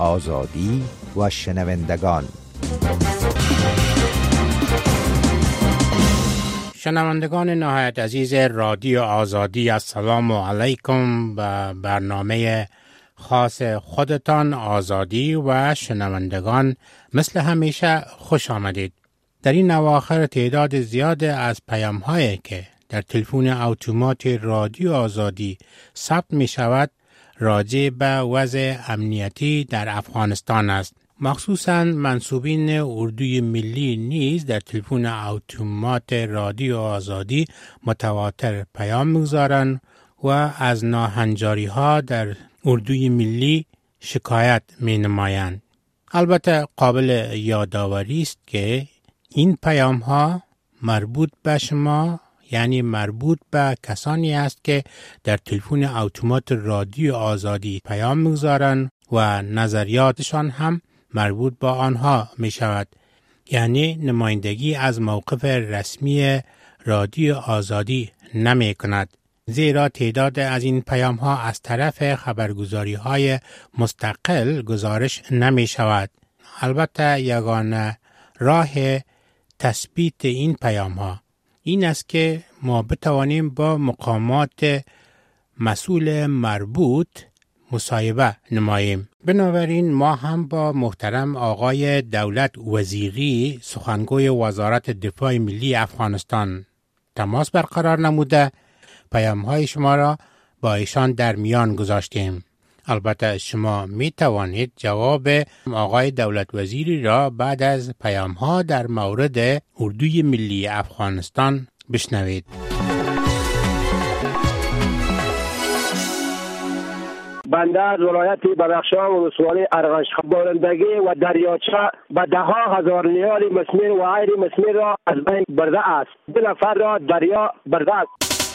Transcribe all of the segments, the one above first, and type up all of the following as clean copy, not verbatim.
آزادی و شنوندگان. شنوندگان نهایت عزیز رادیو آزادی، السلام علیکم. و برنامه خاص خودتان آزادی و شنوندگان مثل همیشه خوش آمدید. در این اواخر تعداد زیاد از پیام‌هایی که در تلفن اتومات رادیو آزادی ثبت می شود راجع به وضع امنیتی در افغانستان است. مخصوصاً منسوبین اردوی ملی نیز در تلفن اتومات رادیو آزادی متواتر پیام می‌گذارند و از ناهنجاری‌ها در اردوی ملی شکایت می‌نمایند. البته قابل یادآوری است که این پیام‌ها مربوط به شما، یعنی مربوط به کسانی است که در تلفن اتومات رادیو آزادی پیام می‌گذارند و نظریاتشان هم مربوط با آنها می شود. یعنی نمایندگی از موقف رسمی رادیو آزادی نمی کند. زیرا تعداد از این پیام ها از طرف خبرگزاری های مستقل گزارش نمی شود. البته یگانه راه تثبیت این پیام ها این است که ما بتوانیم با مقامات مسئول مربوط مصاحبه نماییم. بنابراین ما هم با محترم آقای دولت وزیری سخنگوی وزارت دفاع ملی افغانستان تماس برقرار نموده پیام‌های شما را با ایشان در میان گذاشتیم. البته شما می توانید جواب آقای دولت وزیری را بعد از پیام‌ها در مورد اردوی ملی افغانستان بشنوید. بنده از ولایت بدخشان و ولسوالی ارغش بارندگی و دریاچه به ده ها هزار ریال مسمر و غیر مسمر را از بین برده است. 2 نفر را دریا برده است.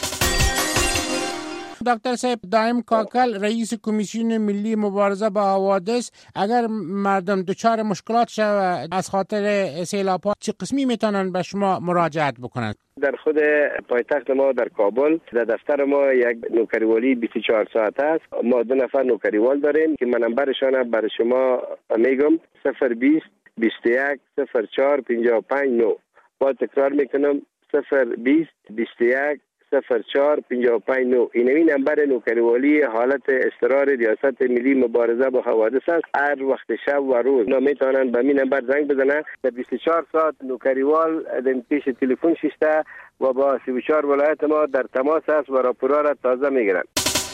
دکتر صاحب دائم کاکل رئیس کمیسیون ملی مبارزه با حوادث، اگر مردم دچار مشکلات شود از خاطر سیلاب‌ها چه قسمی میتونن به شما مراجعت بکنند؟ در خود پایتخت ما در کابل در دفتر ما یک نوکریوالی 24 ساعت است. ما 2 نفر نوکریوال داریم که نمبرشان برای شما میگم 020 21 04 55 9. با تکرار میکنم 020 21 04 55 9. این نمبر نوکریوالی حالت اضطرار ریاست ملی مبارزه با حوادث است. هر وقت شب و روز میتونن به این نمبر زنگ بزنن. در 24 ساعت نوکریوال در پیش تلفن شسته و با 34 ولایت ما در تماس است و راپورا را تازه میگیرن.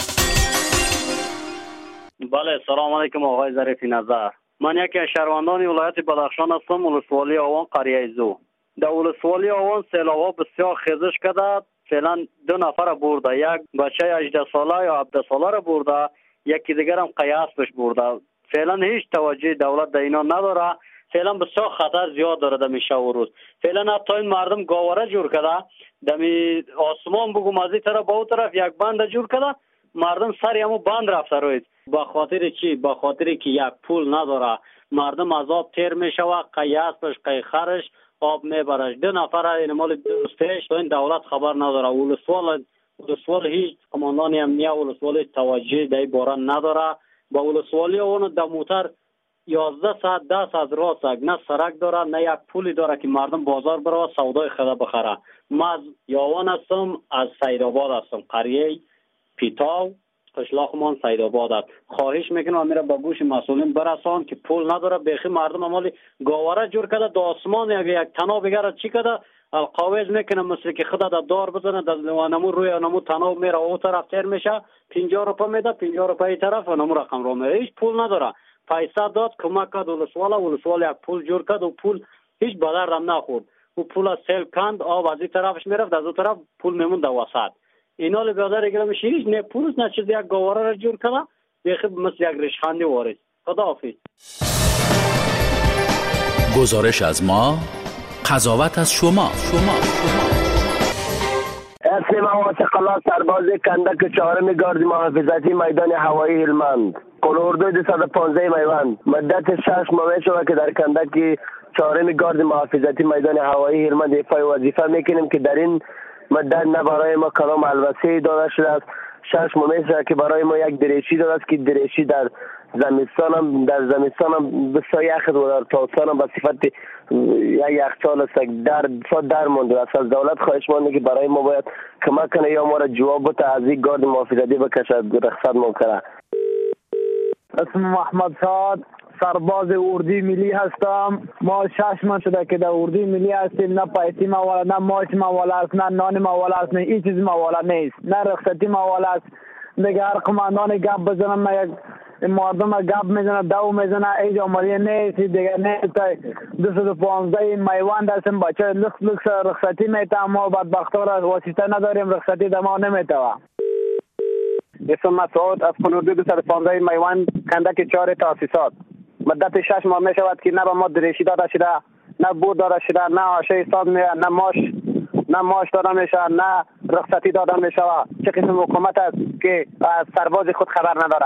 بله، سلام علیکم آقای ظریف نظر. من یکی از شهروندان ولایت بدخشان هستم، ولسوالی آوان قریه زو. در ولسوالی آوان سیلاب‌ها بسیار خیزش کرده. فعلا 2 نفر برده، یک بچه 18 ساله یا 17 ساله را برده، یکی دیگر هم قیاس بش برده. فعلا هیچ توجه دولت در اینا نداره. فعلا بسیار خطر زیاد داره در میشه و روز. فعلا حتی این مردم گاوره جور کرده، دمی آسمان بگم از این طرف به اون طرف یک بند جور کرده، مردم سری همو بند رفته روید. با خاطر چی؟ با خاطر که یک پول نداره، مردم از آب تیر میشه و قیاس بش قیخرش آب میبرش. 2 نفر این مال 2 روز پیش این دولت خبر نداره. ولسوال هیچ قماندان امنیه ولسوال توجه در این باره نداره. با ولسوالی اون در موتر 11 ساعت 10 ساعت راه سگ نه سرک داره نه یک پولی داره که مردم بازار بره و سودای خود بخره. ما از یاوان هستم، از سیدآباد هستم، قریه پیتاو قشلاقمان سیدآباد است. خواهش میکنم میره با گوش مسئولین برسان که پول نداره. بخی مردم عمالی گاوره جور کرده، دو آسمان یک تناب بگره چی کرده القاویز میکنه مثل که خدا در دار بزنه در نمو روی نمو تناب میره او طرف تیر میشه 50 روپیه میده، 50 روپیه طرف و نمو رقم رو میره. هیچ پول نداره. پیسه داد کمک کرد ولسوال یک پول جور کرد و پول هیچ بدردم نخورد. او پول از سیل کند، آب از این طرفش میرفت، از اون طرف پول میموند در وسط. اینا لی بیادر گره میشه هیچ نه پولش نه چیز یک گواره را جور کنه بیخی مثل یک ریشخندی وارد. خدا حافظ. گزارش از ما، قضاوت از شما. اسم مواد قلات سرباز کندک 4 گارد محافظتی میدان هوایی هلمند کلوردو 215 میوند مدت 6 ماه شده که در کندک 4 گارد محافظتی میدان هوایی هلمند ایفای وظیفه میکنیم که در این مدت نه برای ما کلام الوسه داده شده است. 6 ماه شده که برای ما یک دریچی داده است که دریچی در زمستان در زمستان بسیار یخ و در تابستان هم به صفت یک یخچال است در مونده است. از دولت خواهش مانده که برای ما باید کمک کنه یا ما را جواب بده از این گارد محافظتی بکشد رخصت ممکنه. اسم محمد سعد، سرباز اردوی ملی هستم. ما 6 ماه شده که در اردوی ملی هستیم. نه پیسی موال، نه ماش موال است، نه نان موال است، نه هیچ چیز موال نیست، نه رخصتی موال است. دیگه هر قماندان گپ بزنم ما یک مردم گپ میزنه دو میزنه ایج عمری نیست دیگه نیست. 215 میوان هستیم بچه لخت رخصتی میتم ما بدبختا را واسطه نداریم رخصتی دما نمیتوه. اسم مسعود از خانور 215 میوان کندک 4 تاسیسات. مدت 6 ماه می شود که نه به ما دریشی داده شده، نه بود داده شده، نه آشه حساب میشه، نه ماش داده میشه، نه رخصتی داده میشه. چه قسم حکومت است که از سرباز خود خبر نداره؟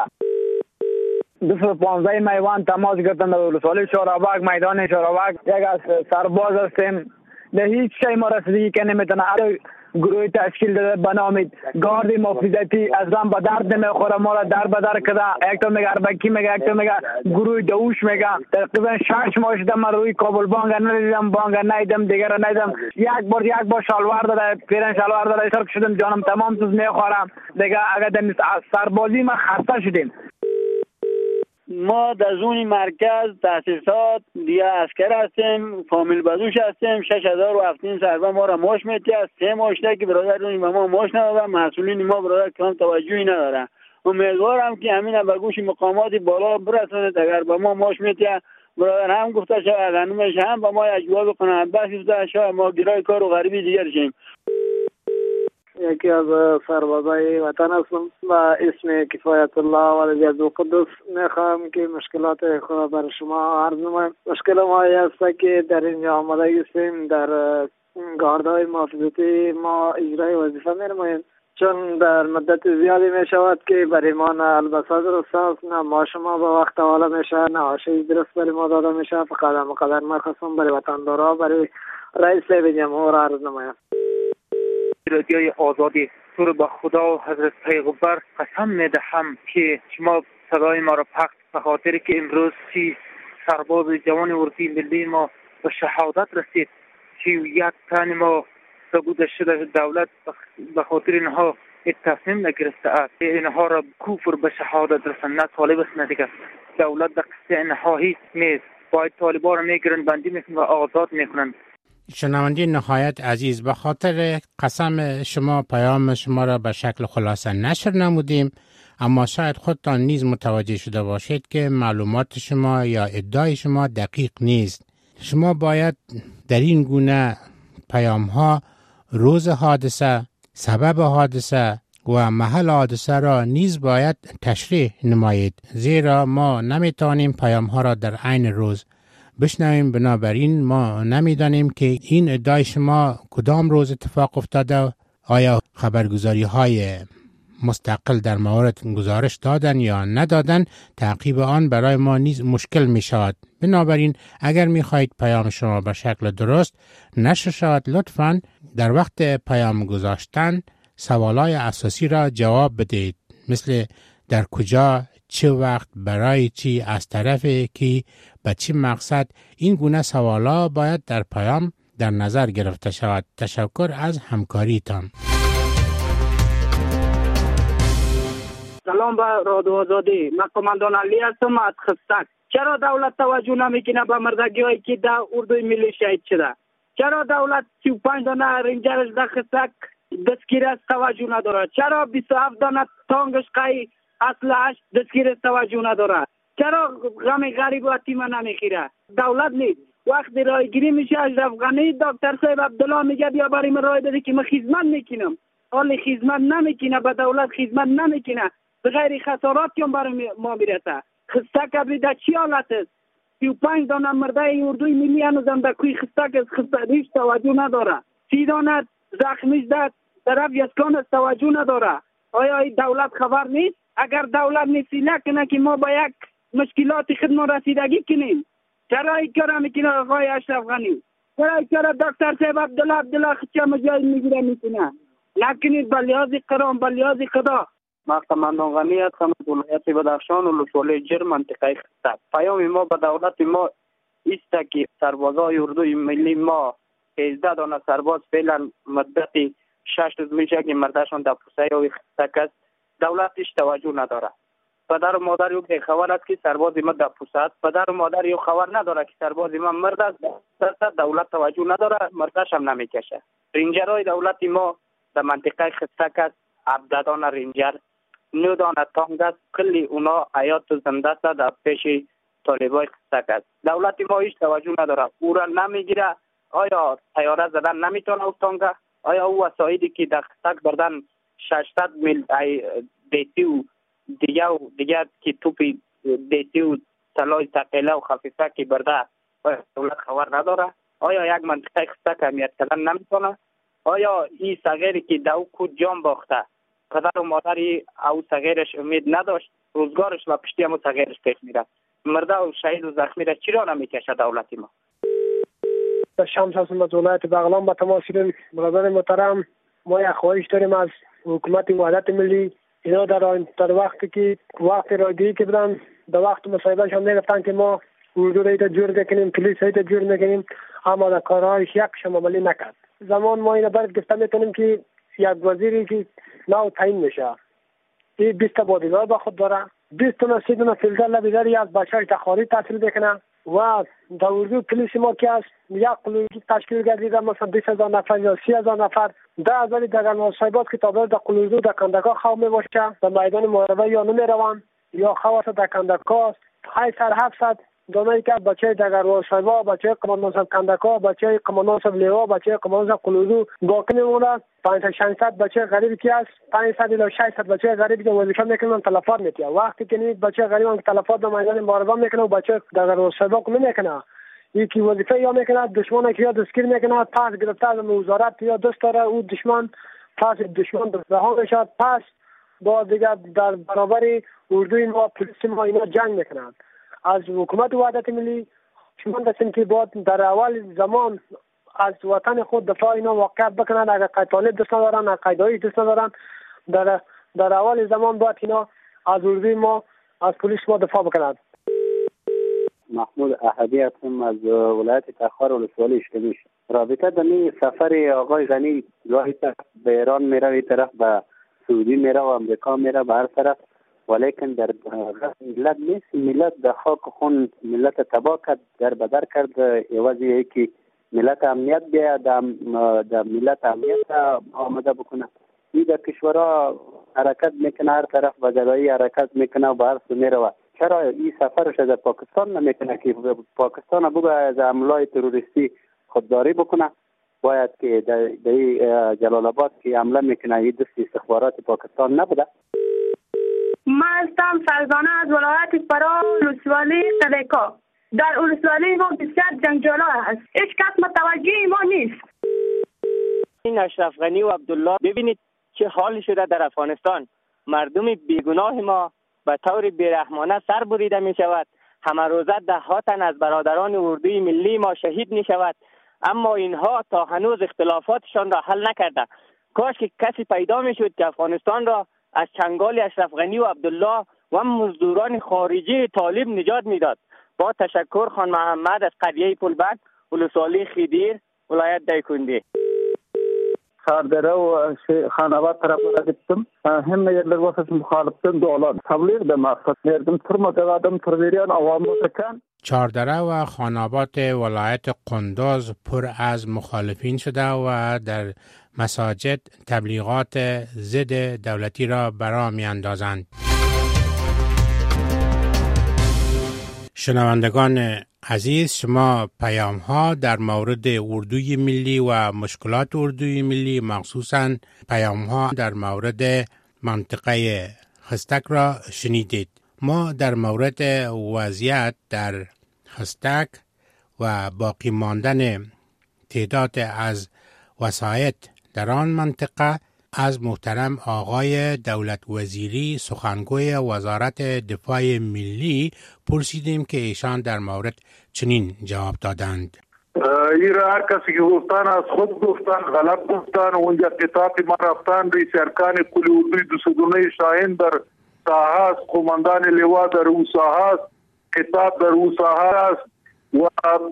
215 میوان تماس گرفتن در ولسوالی شورابک میدان شورابک. یک از سرباز هستیم، نه هیچ شی ما رسیدگی که نمیتونه. گروه تشکیل داده به نام گارد محافظتی اصلا به درد نمیخوره. ما را در به در کرده. یک تا میگه اربکی میگه، یک تا میگه گروه دوش میگه. تقریبا 6 ماه شده من روی کابل بانگ ندیدم، بانگ ندیدم، دیگر ندیدم. یک بار شلوار داده، پیرن شلوار داده، سرک شدم جانم تمام سوز میخورم دیگه. اگر در سربازی ما خسته شدیم. ما در زون مرکز تاسیسات دیگه اسکر هستیم، فامیل بدوش هستیم. 6007 سرباز ما را ماش میتی است. 3 ماه شده که برادرون ما ماش ندادن. مسئولین ما برادر کام توجهی ندارن. امیدوارم که همین به گوش مقامات بالا برساند. اگر به ما ماش میتی برادر هم گفته شود خانومش هم به ما یک جواب کنند بس گفته شود ما گرای کار و غریبی دیگر شیم. یکی از سربازای وطن هستم و اسم کفایت الله ولی عبدالقدس. میخواهم که مشکلات خود بر شما عرض نمایم. مشکل ما است که در اینجا آماده هستیم در گاردهای محافظتی ما اجرای وظیفه می‌نماییم، چون در مدت زیادی می شود که برای ما نه البسه درست است، نه ماش ما به وقت حواله میشه، نه آشه درست برای ما داده میشه. فقط مقدر ما خواستم برای وطندارا برای رئیس جمهور عرض نمایم. رادیوی آزادی تو رو به خدا و حضرت پیغمبر قسم میدهم که شما صدای ما را پخش به خاطر که امروز 30 سرباز جوان اردوی ملی ما به شهادت رسید که یک تن ما سبوده شده. دولت به خاطر اینها تصمیم نگرفته است اینها را کفر به شهادت رساند. نه طالب است نه دیگر. دولت در قصه اینها هیچ نیست. باید طالبان را میگیرن بندی میکنن و آزاد میکنن. شنونده نهایت عزیز، به خاطر قسم شما پیام شما را به شکل خلاصه نشر نمودیم، اما شاید خودتان نیز متوجه شده باشید که معلومات شما یا ادعای شما دقیق نیست. شما باید در این گونه پیام ها روز حادثه، سبب حادثه و محل حادثه را نیز باید تشریح نمایید، زیرا ما نمیتوانیم پیام ها را در عین روز بشنویم. بنابراین ما نمیدانیم که این ادعای شما کدام روز اتفاق افتاده. آیا خبرگزاری های مستقل در مورد گزارش دادن یا ندادن؟ تعقیب آن برای ما نیز مشکل می شود. بنابراین اگر می خواهید پیام شما به شکل درست نشر شود، لطفاً در وقت پیام گذاشتن سوالای اساسی را جواب بدهید، مثل در کجا، چه وقت، برای چی، از طرف کی، به چه مقصد. این گونه سوالا باید در پیام در نظر گرفته شود. تشکر از همکاریتان. سلام به رادیو آزادی. من قماندان علی هستم از خستک. چرا دولت توجه نمیکنه به مردگی هایی که در اردوی ملی شهید شده؟ چرا دولت 35 دانه رنجرش در خستک دستگیر است توجه نداره؟ چرا 27 دانه تانگش قای اسلحه‌اش دستگیر توجه نداره؟ چرا غم غریب و یتیم نمیخیره؟ دولت نیست. وقتی رای گیری میشه اشرف غنی دکتر صاحب عبدالله میگه بیا برای من رای بده که من خدمت میکنم. حالی خدمت نمیکنه، به دولت خدمت نمیکنه، به غیر خسارات که برای ما میرسه. خستک ابری در چی حالت است؟ 35 دانه مرده اردوی ملی هنوزم در کوی خستک است. خستک توجه نداره. 30 دانه زخمیش در طرف یسکان است توجه نداره. آیا این دولت خبر نیست؟ اگر دولت نیست نکنه که ما با یک مشکلات خدمت رسیدگی کنیم. چرا این کار میکنه آقای اشرف غنی؟ چرا این کار دکتر صاحب عبدالله خچه مجاید میگیره میکنه؟ نکنید به لحاظ قرآن، به لحاظ خدا ما قماندان غنی هستم از ولایت بدخشان و ولسوالی جر منطقه خستک. پیام ما به دولت ما است که سربازای اردوی ملی ما 18 دانه سرباز فعلا مدت 6 روز میشه که مردشان در پوسته و خستک است. دولتش توجه نداره. پدر و مادر یک خبر است که سرباز ما در پوسته است. پدر و مادر یک خبر نداره که سرباز ما مرد است. دولت توجه نداره، مردش هم نمیکشه. رنجرهای دولت ما در منطقه خستک است. 17 دانه رنجر، 9 دانه تانگ است. کلی اونا حیات زنده است در پیش طالبای خستک است. دولت ما هیچ توجه نداره. او را نمیگیره. آیا طیاره زدن نمیتونه او تانگه؟ آیا او وسایلی که در خستک بردن 600 میل دیتی و دیگه که توپی دیتی و طلای ثقیله و خفیفه که برده دولت خبر نداره؟ آیا یک منطقه خستک اهمیت کردن نمیتونه؟ آیا این صغیری که دو کود جان باخته پدر و مادری او صغیرش امید نداشت، روزگارش و پشتی همون صغیرش پیش میره، مرده و شهید و زخمی را چرا نمیکشه دولت ما؟ شمس هستم از ولایت بغلان. با تمام برادر محترم، ما یک خواهش داریم از حکومت وحدت ملی. اینا در وقتی که وقت رایگیری که بدن در وقت مصاحبهش هم میگفتن که ما اردو را جور میکنیم، پلیس را جور میکنیم، اما در کارهایش یکشم عملی نکرد. زمان ما اینو برد گفته میتونیم که یک وزیری که نو تعیین میشه، این 20 بادیگار با خود داره، 20 تا 30 تا فیلتر لبیداری از بچه‌های تخاری تحصیل بکنه و در اردو پلیس ما که است یک قلوی تشکیل گردیده مثلا 20000 نفر یا 30000 نفر 10000 دگر مصاحبات که تابع در قلوی در کندکا خواب میباشه در میدان محاربه یا نمیروان یا خواست در کندکا 700 دانایی که بچه دگر مصاحبه، بچه قماندان صاحب کندکا، بچه قماندان صاحب لیوا، بچه قماندان صاحب قلوی باقی میمونه. 500 بچه غریبی که است 500 الی 600 بچه غریبی که وظیفه میکنن تلفات میتیه. وقتی که این بچه غریبان که تلفات در میدان محاربه میکنه و بچه دگر مصاحبه کنه میکنه، یکی وظیفه یا میکنه دشمن که یا دستگیر میکنه، پس گرفته از وزارت یا دست داره او دشمن، پس دشمن رها میشه، پس با دیگر در برابر اردوی ما پلیس ما اینا جنگ میکنن. از حکومت وحدت ملی شما دستیم که باید در اول زمان از وطن خود دفاع اینا واقعیت بکنن. اگر قیطالی دست ندارن، اگر قیدایی دست ندارن، در اول زمان باید اینا از اردوی ما، از پلیس ما دفاع بکنن. محمود احدی هستم از ولایت تخار ولسوالی اشکمیش. رابطه دمی سفر آقای غنی گاهی طرف به ایران میره، این طرف به سعودی میره و امریکا میره، به هر طرف، ولیکن در ملت نیست. ملت در خاک خون ملت تباه کرد، در بدر کرد. عوضی که ملت امنیت بیاید، در ملت امنیت آمده بکنه. این در کشورها حرکت میکنه، هر طرف به جدایی حرکت میکنه و به هر سو میره. چرا این سفرش از پاکستان نمیکنه که پاکستان بگه از حملات تروریستی خودداری بکنه؟ باید که در جلال آباد که حمله میکنه این دست استخبارات پاکستان نبوده؟ ما هستم فرزانه از ولایت فرا ولسوالی قدیکا. در ولسوالی ما بسیار جنگجولا هست، هیچ کس متوجه ما نیست. این اشرف غنی و عبدالله ببینید چه حالی شده در افغانستان. مردم بیگناه ما به طور بیرحمانه سر بریده می شود. همه روزه ده ها تن از برادران اردوی ملی ما شهید می شود، اما اینها تا هنوز اختلافاتشان را حل نکرده. کاش که کسی پیدا می شد که افغانستان را از چنگال اشرف غنی و عبدالله و مزدوران خارجی طالب نجات میداد. با تشکر، خان محمد از قریه پلبک، ولسوالی خیدیر، ولایت دایکندی. خاردره و خانوات طرف را گفتم. هم yerler vasıf muhaliften dolar. Tabliğ de maksat verdim. Turmadı adam turveriyan avam مسکن. چاردره و خانابات ولایت قندوز پر از مخالفین شده و در مساجد تبلیغات ضد دولتی را برا می اندازند. شنوندگان عزیز، شما پیام ها در مورد اردوی ملی و مشکلات اردوی ملی، مخصوصاً پیام ها در مورد منطقه خستک را شنیدید. ما در مورد وضعیت در خستک و باقی ماندن تعداد از وسایط در آن منطقه از محترم آقای دولت وزیری سخنگوی وزارت دفاع ملی پرسیدیم که ایشان در مورد چنین جواب دادند. ایرا هر کسی که گفتن از خود گفتن، غلط گفتن. اونجا کتاب ما رفتن رئیس ارکان کل اردوی 202 شاهین در ساحه است، قماندان لوا در اون ساحه است، کتاب در اون ساحه است و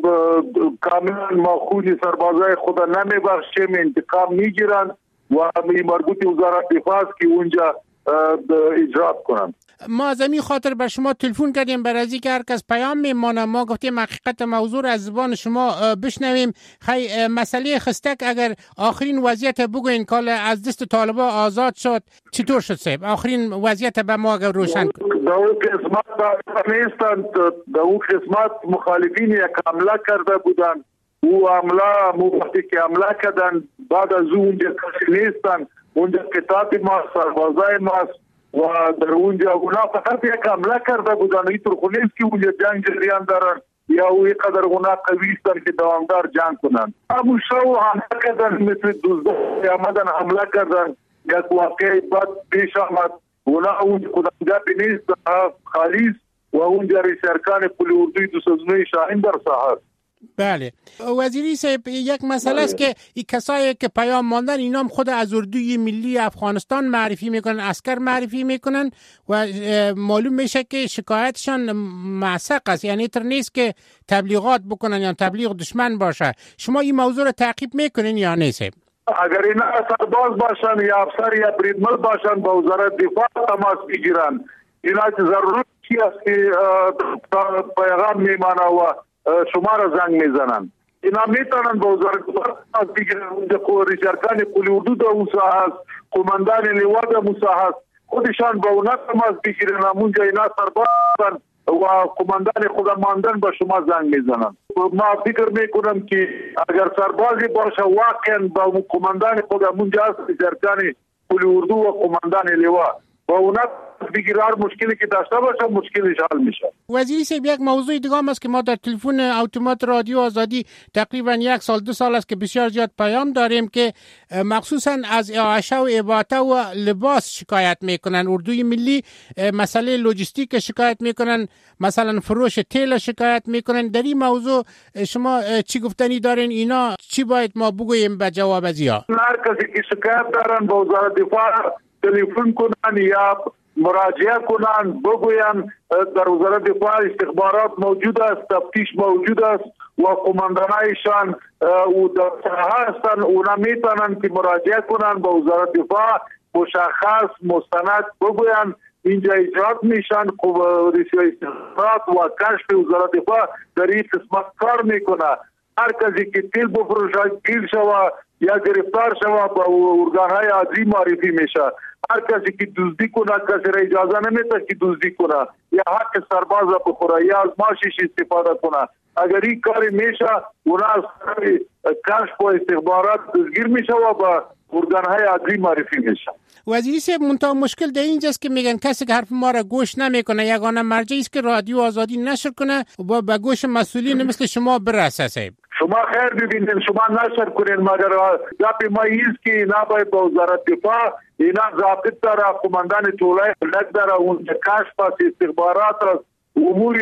کاملا ما خونی سربازای خدا نمیبخشیم، انتقام میگیرن و مربوط وزارت دفاع است که اونجا اجرا کنن. ما از این خاطر به شما تلفن کردیم برای از اینکه هر کس پیام میمانه. ما گفتیم حقیقت موضوع از زبان شما بشنویم. خیلی مسئله خستک اگر آخرین وضعیت بگوین کال از دست طالبا آزاد شد چطور شد صاحب؟ آخرین وضعیت به ما اگر روشن کنید. در اون قسمت نیستند، در اون قسمت مخالفین یک حمله کرده بودند. او حمله وقتی که حمله کردن بعد از اونجا کسی نیستند. اونجا کتاب ما سربازای ماست و در اونجا اونا فقط یک حمله کرده بودن. اینطور خو نیست که اونجا جنگ جریان دارن یا اوی قدر اونا قوی هستن که دوامدار جنگ کنن. همون شو حمله کردن، مثل دوزده آمدن حمله کردن. یک واقعی بعد پیش آمد، اونا اونجا کدامگاه نیست، خالیست و اونجا رئیس ارکان کل اردوی 202 شاهین در ساحه. بله وزیری صاحب، یک مسئله است که این کسایی که پیام ماندن اینا هم خود از اردوی ملی افغانستان معرفی میکنن، عسکر معرفی میکنن و معلوم میشه که شکایتشان معسق است، یعنی تر نیست که تبلیغات بکنن یا تبلیغ دشمن باشه. شما این موضوع رو تعقیب میکنین یا نه صاحب؟ اگر اینا سرباز باشن یا افسر یا بریدمل باشن با وزارت دفاع تماس بگیرن. اینا ضرورت است که پیغام میمانه و شما را زنگ میزنن. اینا میتونن با وزارت دفاع بگیرن. اونجا رئیس ارکان کل اردو در اون ساحه است، قماندان لوا در اون ساحه است، خودشان با اونا تماس بگیرن. اونجا اینا سرباز هستن و قماندان خود ماندن با شما زنگ میزنن. ما فکر میکنم که اگر سربازی باشه واقعا با قماندان خود اونجا است، رئیس ارکان کل اردو و قماندان لوا با اونا دیگر مشکلی که داشته باشه مشکلش حل میشه. وزیری صاحب، یک موضوع دیگه هم است که ما در تلفن اتومات رادیو آزادی تقریبا 1 سال 2 سال است که بسیار زیاد پیام داریم که مخصوصا از اعاشه و اباطه و لباس شکایت میکنن. اردوی ملی مسئله لوجستیک شکایت میکنن، مثلا فروش تیل شکایت میکنن. در این موضوع شما چی گفتنی دارین؟ اینا چی باید ما بگوییم به جواب از یا؟ هر کسی که شکایت دارن با وزارت دفاع تلفن کنن یا مراجعه کنن، بگوین در وزارت دفاع استخبارات موجود است، تفتیش موجود است و قماندانایشان و در ساحه هستن. اونا میتونن که مراجعه کنن با وزارت دفاع، مشخص مستند بگوین اینجا اجرات میشن. رئیس استخبارات و کشف وزارت دفاع در این قسمت کار میکنه. هر کسی که تیل بفروشه گیر شوه یا گرفتار شوه با ارگانهای عادی معرفی میشه. هر کسی که دزدی کنه کسی را اجازه نمیده که دزدی کنه یا حق سرباز را بخوره یا از ماشیش استفاده کنه. اگر این کاری میشه اونا از کشف و استخبارات دستگیر میشه و با ارگانهای عادی معرفی میشه. وزیری صاحب، منتها مشکل در اینجاست که میگن کسی که حرف ما را گوش نمیکنه. یگانه مرجعی است که رادیو آزادی نشر کنه و به گوش مسئولین مثل شما برسه. صاحب شما خیر ببینید، شما نشر کنین، مگر گپ ما ایست که اینا باید با وزارت دفاع اینا ضابط داره، قماندان طولای بلد داره، اونجا کشف است، استخبارات است، امور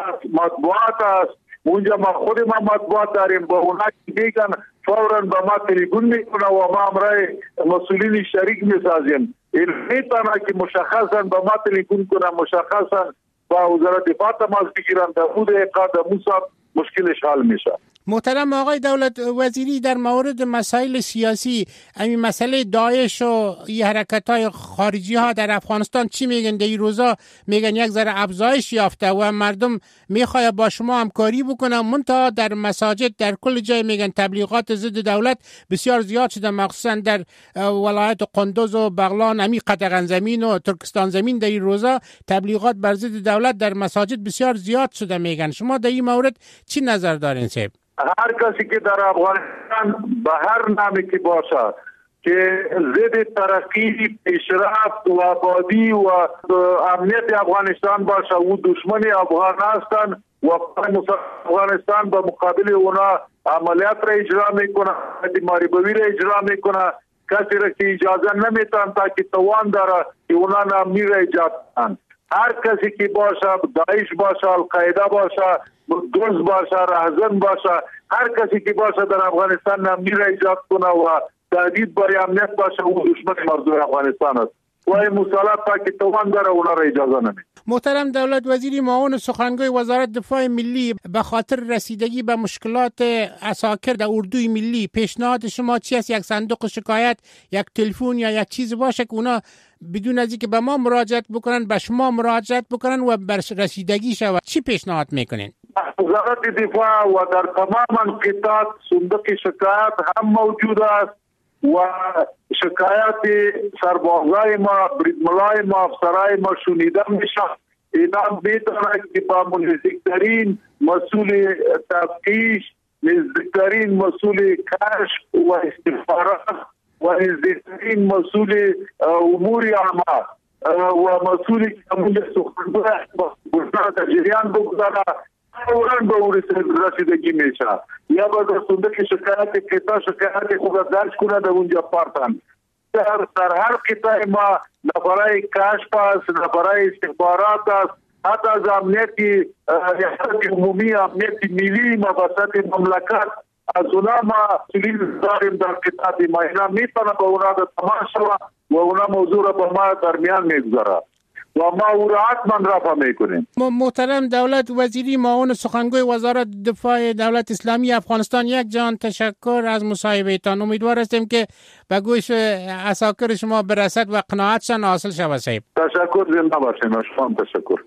مطبوعات است. اونجا ما خود ما مطبوعات داریم، با اونا که میگن فوراً با ما تلفن میکنه و ما امرای مسئولین شریک میسازیم. این میتونه که مشخصا با ما تلفن کنه، مشخصا با وزارت دفاع تماس بگیرن، در بود اقاد موسا مشکلش حل میشه. محترم آقای دولت وزیری، در مورد مسائل سیاسی، همین مسئله داعش و حرکت‌های خارجی ها در افغانستان چی میگن؟ در این روزا میگن یک ذره افزایش یافته و مردم میخواد با شما همکاری بکنن، منتها در مساجد در کل جای میگن تبلیغات ضد دولت بسیار زیاد شده، مخصوصا در ولایت قندوز و بغلان، همین قطغن زمین و ترکستان زمین در این روزا تبلیغات بر ضد دولت در مساجد بسیار زیاد شده میگن. شما در این مورد چی نظر دارین صاحب؟ هر کسی که در افغانستان به هر نامی که باشه که ضد ترقی، پیشرفت و آبادی و امنیت افغانستان باشه و دشمن افغان هستن و افغانستان به مقابل اونا عملیات را اجرا میکنه، ماریبوی را اجرا میکنه، کسی را که اجازه نمیتن تا که توان داره که اونا نامی را ایجاد کنن. هر کسی که باشه، داعش باشه، القاعده باشه، دوز باشه، رهزن باشه، هر کسی که باشه در افغانستان ناامنی را ایجاد کنه و تهدید برای امنیت باشه او دشمن مردم افغانستان است و این مسالات که توان داره اونا را اجازه نمیده. محترم دولت وزیر معاون سخنگوی وزارت دفاع ملی، به خاطر رسیدگی به مشکلات عساکر در اردوی ملی پیشنهاد شما چی است؟ یک صندوق شکایت، یک تلفن یا یک چیز باشه که اونا بدون از اینکه به ما مراجعت بکنن به شما مراجعت بکنن و بر رسیدگی شود؟ چی پیشنهاد میکنین؟ وزارت دفاع و در تمام انقطاعات صندوق شکایت هم موجود است و شکایت سربازای ما، بریدملای ما، افسرای ما شنیده میشه. اینا میتونه که با نزدیکترین مسئول تفتیش، نزدیکترین مسئول کشف و استخبارات و نزدیکترین مسئول امور عامه و مسئول کمون سخنگوی در جریان بگذاره فوراً به رسیدگی میشه یا با در صندوق شکایت قطعه شکایت خود درج کنه در اونجا پارتن. در هر قطعه ما نفرای کشف است، نفرای استخبارات است، حتی از امنیت عمومی، امنیت ملی مباحثات مملکت از اونا ما سلیل داریم در قطعه ما. اینا میتونه به اونا در تماس شود و اونا موضوع را به ما درمیان میگذاره و ما او را حتما رفع میکنیم. محترم دولت وزیری معاون سخنگوی وزارت دفاع دولت اسلامی افغانستان، یک جان تشکر از مصاحبهتان. امیدوار هستیم که به گوش عساکر شما برسد و قناعتشان حاصل شود. صاحب تشکر، زنده باشین. شما تشکر.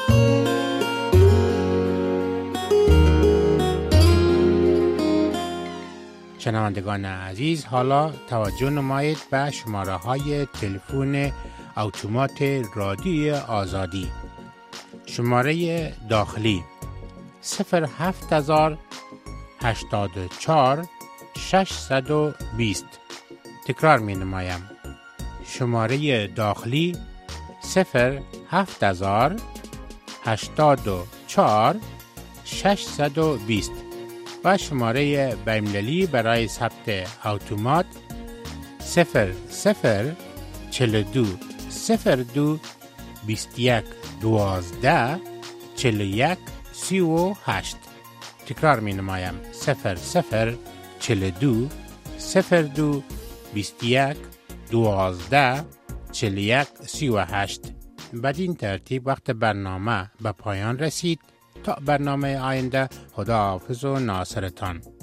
شنوندگان عزیز، حالا توجه نمایید به شماره های تلفن اتومات رادیوی آزادی. شماره داخلی 07084 620. تکرار می نمایم. شماره داخلی 07084 620 و شماره بین‌المللی برای ثبت اتومات 0042 02 21 12 41 38. تکرار می نمایم. 0042 02 21 12 41 38. بدین ترتیب وقت برنامه به پایان رسید. تا برنامه آینده، خداحافظ و ناصرتان.